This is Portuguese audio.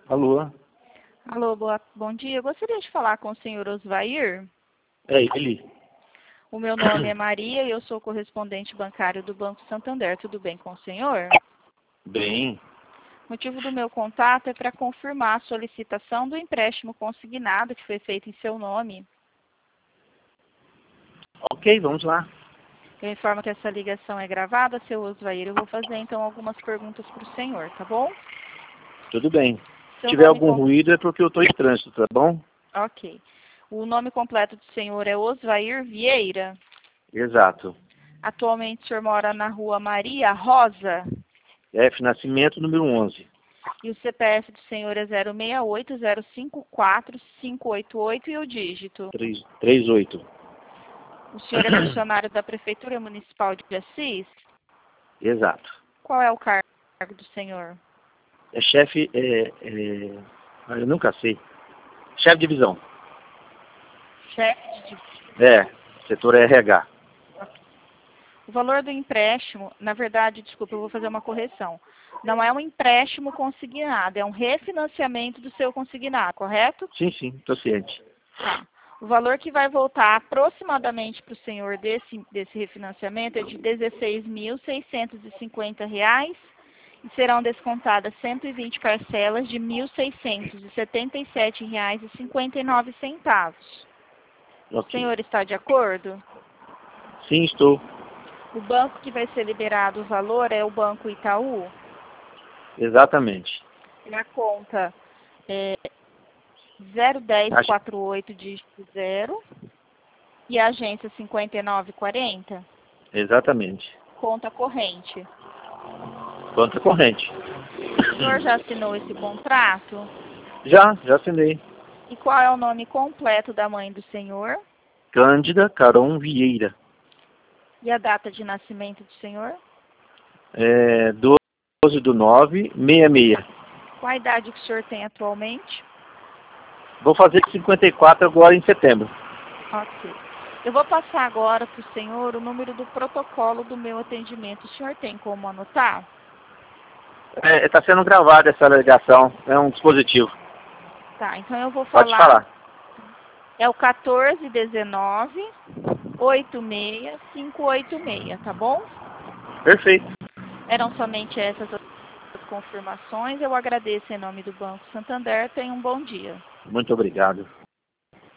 Alô? Alô, bom dia. Eu gostaria de falar com o senhor Osvair. É ele. O meu nome é Maria e eu sou correspondente bancário do Banco Santander. Tudo bem com o senhor? Bem. O motivo do meu contato é para confirmar a solicitação do empréstimo consignado que foi feito em seu nome. Ok, vamos lá. Eu informo que essa ligação é gravada, seu Osvair. Eu vou fazer então algumas perguntas para o senhor, tá bom? Tudo bem. Se Seu tiver nome algum ruído é porque eu estou em trânsito, tá bom? Ok. O nome completo do senhor é Osvair Vieira. Exato. Atualmente o senhor mora na rua Maria Rosa. F Nascimento, número 11. E o CPF do senhor é 068-054-588 e o dígito. 38. O senhor é funcionário da Prefeitura Municipal de Assis? Exato. Qual é o cargo do senhor? É chefe, eu nunca sei. Chefe de divisão. Chefe de... Setor RH. O valor do empréstimo, na verdade, desculpa, eu vou fazer uma correção. Não é um empréstimo consignado, é um refinanciamento do seu consignado, correto? Sim, estou ciente. Tá. O valor que vai voltar aproximadamente para o senhor desse refinanciamento é de R$ 16.650 e serão descontadas 120 parcelas de R$ 1.677,59. O Ok. senhor está de acordo? Sim, estou. O banco que vai ser liberado o valor é o Banco Itaú. Exatamente. E a conta é 01048 dígito 0 e a agência 5940. Exatamente. Conta corrente. Conta corrente. O senhor já assinou esse contrato? Já assinei. E qual é o nome completo da mãe do senhor? Cândida Caron Vieira. E a data de nascimento do senhor? 12/9/66. Qual a idade que o senhor tem atualmente? Vou fazer 54 agora em setembro. Ok. Eu vou passar agora para o senhor o número do protocolo do meu atendimento. O senhor tem como anotar? Está sendo gravada essa ligação. É um dispositivo. Tá, então eu vou Pode falar. falar. É o 1419-86586, tá bom? Perfeito. Eram somente essas as confirmações. Eu agradeço em nome do Banco Santander. Tenha um bom dia. Muito obrigado.